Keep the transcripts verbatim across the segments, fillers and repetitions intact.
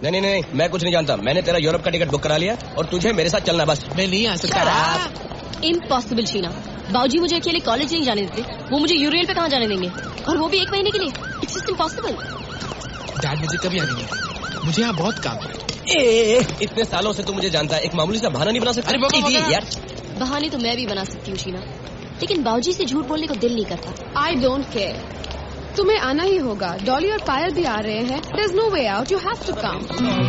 नहीं नहीं नहीं, मैं कुछ नहीं जानता। मैंने तेरा यूरोप का टिकट बुक करा लिया और तुझे मेरे साथ चलना बस। मैं नहीं आ सकता। इम्पॉसिबल शीना, बाबूजी मुझे अकेले कॉलेज नहीं जाने देते, वो मुझे यूरेल पे कहाँ जाने देंगे, और वो भी एक महीने के लिए। It's just impossible. डैड मुझे कभी आने देंगे, मुझे यहाँ बहुत काम है। ए, इतने सालों से तू मुझे जानता है, एक मामूली सा बहाना नहीं बना सकता? अरे यार बहाने तो मैं भी बना सकती हूँ शीना, लेकिन बाबूजी से झूठ बोलने को दिल नहीं करता। आई डोंट केयर, तुम्हें आना ही होगा। डॉली और पायल भी आ रहे हैं। There is no way out, you have to come.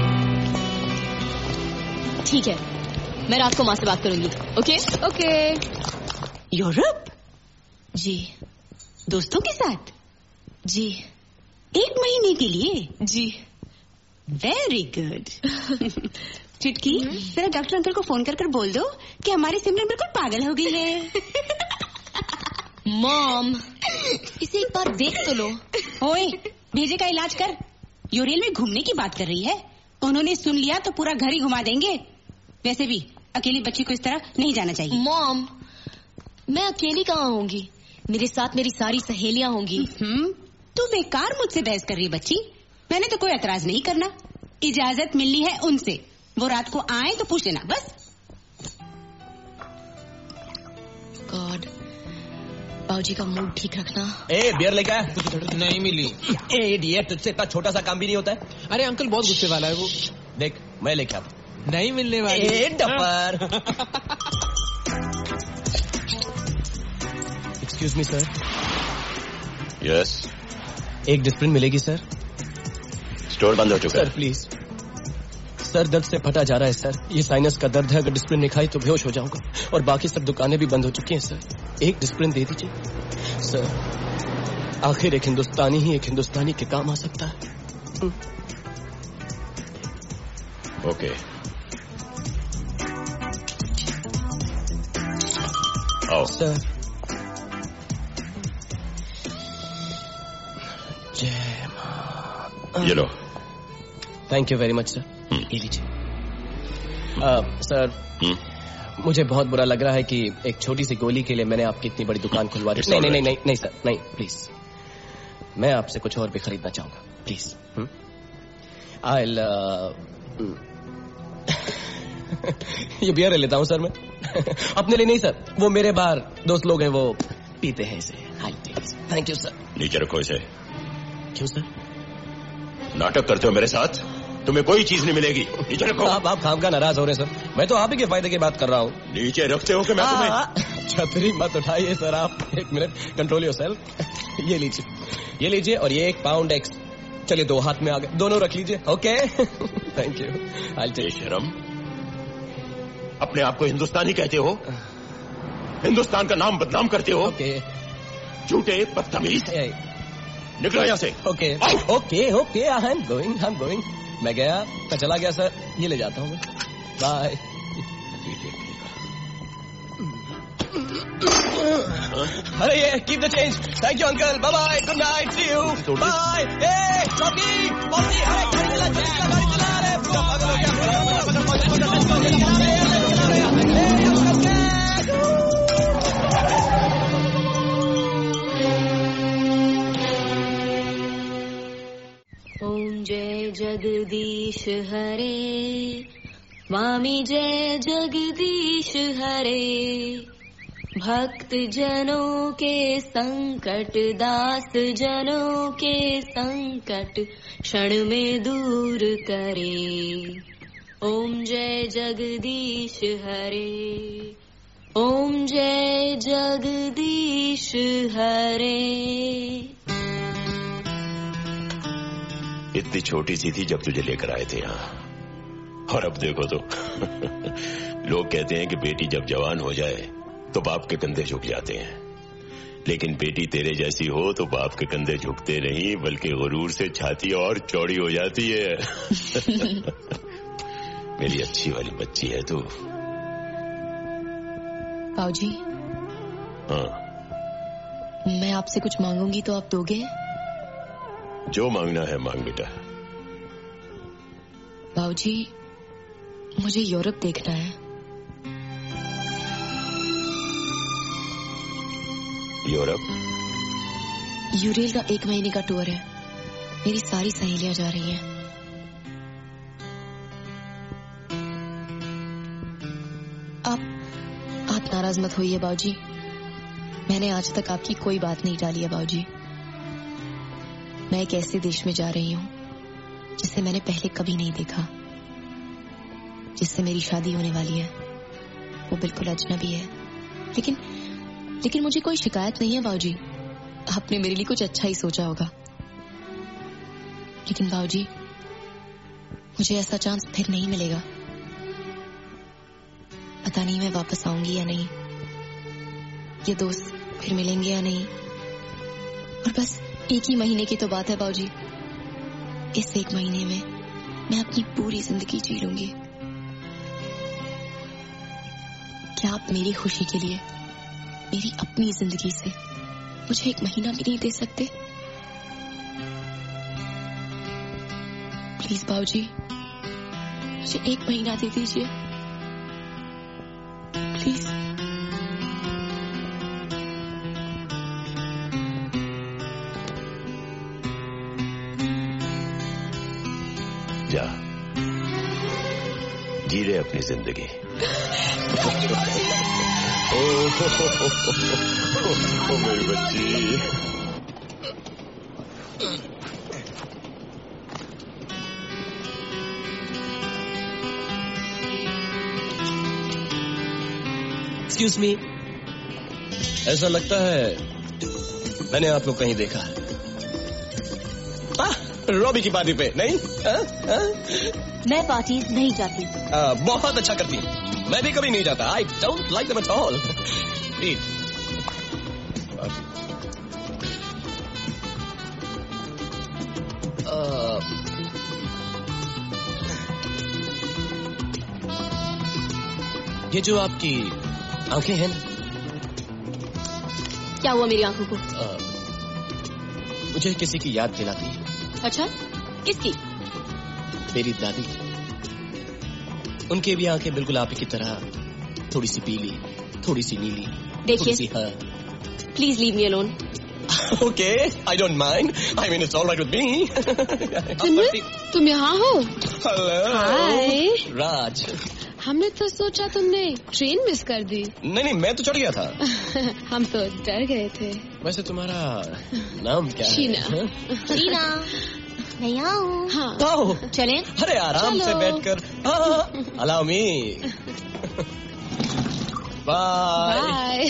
ठीक है, मैं रात को माँ से बात करूंगी। Okay okay. यूरोप? जी। दोस्तों के साथ? जी। एक महीने के लिए? जी। Very good. चुटकी, जरा डॉक्टर अंकल को फोन कर कर बोल दो कि हमारी सिमरन बिल्कुल पागल हो गई है। मॉम, इसे एक बार देख तो लो। ओए, भेजे का इलाज कर। यूरेल में घूमने की बात कर रही है, उन्होंने सुन लिया तो पूरा घर ही घुमा देंगे। वैसे भी अकेली बच्ची को इस तरह नहीं जाना चाहिए। मॉम, मैं अकेली कहाँ होंगी, मेरे साथ मेरी सारी सहेलियां होंगी। हम्म, तू बेकार मुझसे बहस कर रही है बच्ची। मैंने तो कोई एतराज नहीं करना, इजाजत मिलनी है उनसे। वो रात को आए तो पूछ लेना बस। गॉड, बाबूजी का मूड ठीक रखना। ए, बियर लेके आया? नहीं मिली। ए इडियट, तुझसे इतना छोटा सा काम भी नहीं होता है। अरे अंकल बहुत गुस्से वाला है वो। देख, मैं लेके आता। नहीं मिलने वाली। ए duffer. Excuse me sir. Yes. एक डिस्प्रिन मिलेगी सर? स्टोर बंद हो चुका है सर प्लीज। सर दर्द से फटा जा रहा है सर, ये साइनस का दर्द है, अगर डिस्प्रिन नहीं खाई तो बेहोश हो जाऊंगा, और बाकी सब दुकानें भी बंद हो चुकी हैं सर। एक डिस्प्रिन दे दीजिए सर, आखिर एक हिंदुस्तानी ही एक हिंदुस्तानी के काम आ सकता है। ओके। आओ सर। जय मां। ये लो। Thank you very much sir. ये लीजिए। सर, मुझे बहुत बुरा लग रहा है कि एक छोटी सी गोली के लिए मैंने आपकी इतनी बड़ी दुकान खुलवा दी। नहीं नहीं नहीं नहीं नहीं सर, नहीं प्लीज, मैं आपसे कुछ और भी खरीदना चाहूंगा प्लीज। आई ये बियर लेता हूँ सर मैं। अपने लिए नहीं सर, वो मेरे बाहर दोस्त लोग हैं, वो पीते हैं इसे। Thank you sir. नीचे रखो इसे। क्यों सर? नाटक करते हो मेरे साथ, तुम्हें कोई चीज नहीं मिलेगी। नीचे रखो। आप आप खामखा नाराज हो रहे सर, मैं तो आप ही के फायदे की बात कर रहा हूँ। नीचे रखते हो कि मैं तुम्हें? छतरी मत उठाइए सर आप, एक मिनट, कंट्रोल योरसेल्फ। ये लीजिए, ये लीजिए, और ये एक पाउंड एक्स। चलिए दो हाथ में आ गए, दोनों रख लीजिए। Okay thank you. I take. शर्म, अपने आप को हिंदुस्तानी कहते हो, हिंदुस्तान का नाम बदनाम करते हो। ओके। झूठे बदतमीज, निकलो यहाँ से। Okay okay okay, I am going, I am going. मैं गया तो चला गया सर, ये ले जाता हूँ मैं। बाय। अरे ये keep the change. Thank you uncle, bye bye, good night, see you, bye. ए चौकी पहुंची, अरे गाड़ी चला, गाड़ी चला, गाड़ी चला, अरे पूरा पागल हो गया। ओम जय जगदीश हरे, स्वामी जय जगदीश हरे, भक्त जनों के संकट, दास जनों के संकट क्षण में दूर करे। ओम जय जगदीश हरे, ओम जय जगदीश हरे। इतनी छोटी सी थी जब तुझे लेकर आए थे यहाँ, और अब देखो तो लोग कहते हैं कि बेटी जब जवान हो जाए तो बाप के कंधे झुक जाते हैं, लेकिन बेटी तेरे जैसी हो तो बाप के कंधे झुकते नहीं, बल्कि गुरूर से छाती और चौड़ी हो जाती है। मेरी अच्छी वाली बच्ची है तू। बाबूजी, हाँ, मैं आपसे कुछ मांगूंगी तो आप दोगे? जो मांगना है मांग बेटा। बाबूजी, मुझे यूरोप देखना है। यूरोप? यूरेल का एक महीने का टूर है, मेरी सारी सहेलियां जा रही हैं। आप आप नाराज मत होइए बाबूजी। मैंने आज तक आपकी कोई बात नहीं टाली है बाबूजी। मैं एक ऐसे देश में जा रही हूँ जिसे मैंने पहले कभी नहीं देखा, जिससे मेरी शादी होने वाली है। वो बिल्कुल अजनबी है, लेकिन लेकिन मुझे कोई शिकायत नहीं है बाबूजी। आपने मेरे लिए कुछ अच्छा ही सोचा होगा। लेकिन बाबूजी, मुझे ऐसा चांस फिर नहीं मिलेगा। पता नहीं मैं वापस आऊंगी या नहीं, ये दोस्त फिर मिलेंगे या नहीं। और बस एक ही महीने की तो बात है बाबूजी। इस एक महीने में मैं अपनी पूरी जिंदगी जी लूंगी। क्या आप मेरी खुशी के लिए मेरी अपनी जिंदगी से मुझे एक महीना भी नहीं दे सकते? प्लीज बाबूजी, मुझे एक महीना दे दीजिए प्लीज। जा, जी ले अपनी जिंदगी। ओ, हो, हो, हो, हो, हो, मेरी बच्ची। एक्सक्यूज मी, ऐसा लगता है मैंने आपको कहीं देखा है। रॉबी की पार्टी पे नहीं? आ, आ? मैं पार्टीज नहीं जाती। आ, बहुत अच्छा करती हूँ। मैं भी कभी नहीं जाता। I don't like them at all. ये जो आपकी आंखें हैं ना, क्या हुआ मेरी आंखों को? आ, मुझे किसी की याद दिलाती है। अच्छा, किसकी? मेरी दादी। उनकी भी आंखें बिल्कुल आप की तरह थोड़ी सी पीली, थोड़ी सी नीली। देखिए, हाँ। Please leave me alone. Okay, I don't mind. I mean it's alright with me. तुम यहाँ हो? हेलो। हाय राज। हमने तो सोचा तुमने ट्रेन मिस कर दी। नहीं नहीं, मैं तो चढ़ गया था। हम तो डर गए थे। वैसे तुम्हारा नाम क्या है? शीना। शीना, मैं यहाँ हूँ। हाँ। आओ, चलें? अरे आराम से बैठकर। Allow me. बाय। बाय।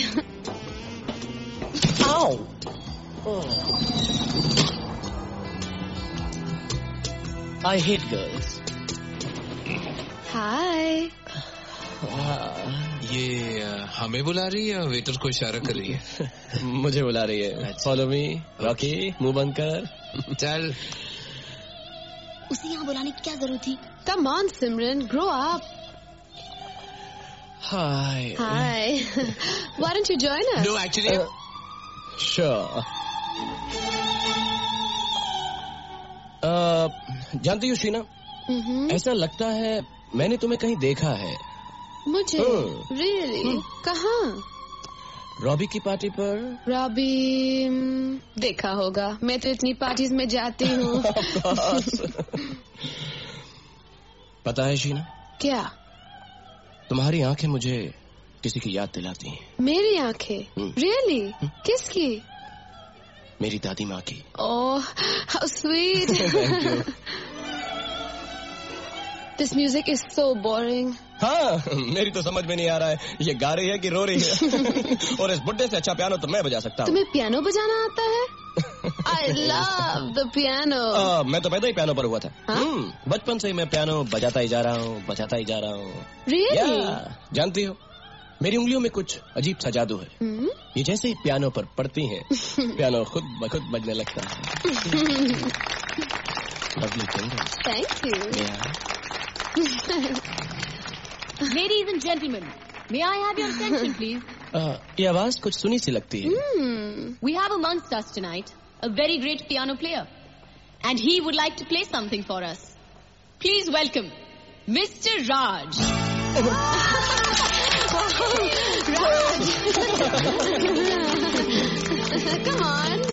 आओ। I hate girls. हाय। ये आ, हमें बुला रही है या वेटर को इशारा कर रही है? मुझे बुला रही है। फॉलो मी रॉकी, मुंह बंद कर। चल। उसे यहाँ बुलाने की क्या जरूरत थी? Come on, Simran, grow up. Hi. Hi. Why don't you join us? No, actually. Uh, sure. uh, जानती हो शीना, Mm-hmm. ऐसा लगता है मैंने तुम्हें कहीं देखा है। मुझे? Hmm. Really? कहाँ? रॉबी की पार्टी पर। रॉबी देखा होगा, मैं तो इतनी पार्टीज में जाती हूँ। पता है शीना, क्या? तुम्हारी आंखें मुझे किसी की याद दिलाती हैं। मेरी आंखें? Hmm. Really? किसकी? मेरी दादी माँ की। Oh, how sweet. Thank you. This music is so boring. हाँ, मेरी तो समझ में नहीं आ रहा है ये गा रही है कि रो रही है। और इस बुड्ढे से अच्छा पियानो तो मैं बजा सकता हूँ। तुम्हें पियानो बजाना आता है? I love the piano. आ, मैं तो पैदा ही पियानो पर हुआ था। हाँ? हम्म, बचपन से ही मैं पियानो बजाता ही जा रहा हूँ, बजाता ही जा रहा हूँ। Really? या, जानती हो, मेरी उंगलियों में कुछ अजीब सा जादू है। Hmm? ये जैसे ही पियानो पर पड़ती हैं, पियानो खुद ब खुद बजने लगता है। Lovely fingers. Thank you. Yeah. Ladies and gentlemen, may I have your attention, please? आ, ये आवाज कुछ सुनी सी लगती है। Hmm. We have amongst us tonight a very great piano player, and he would like to play something for us. Please welcome Mister Raj. Raj! Come on.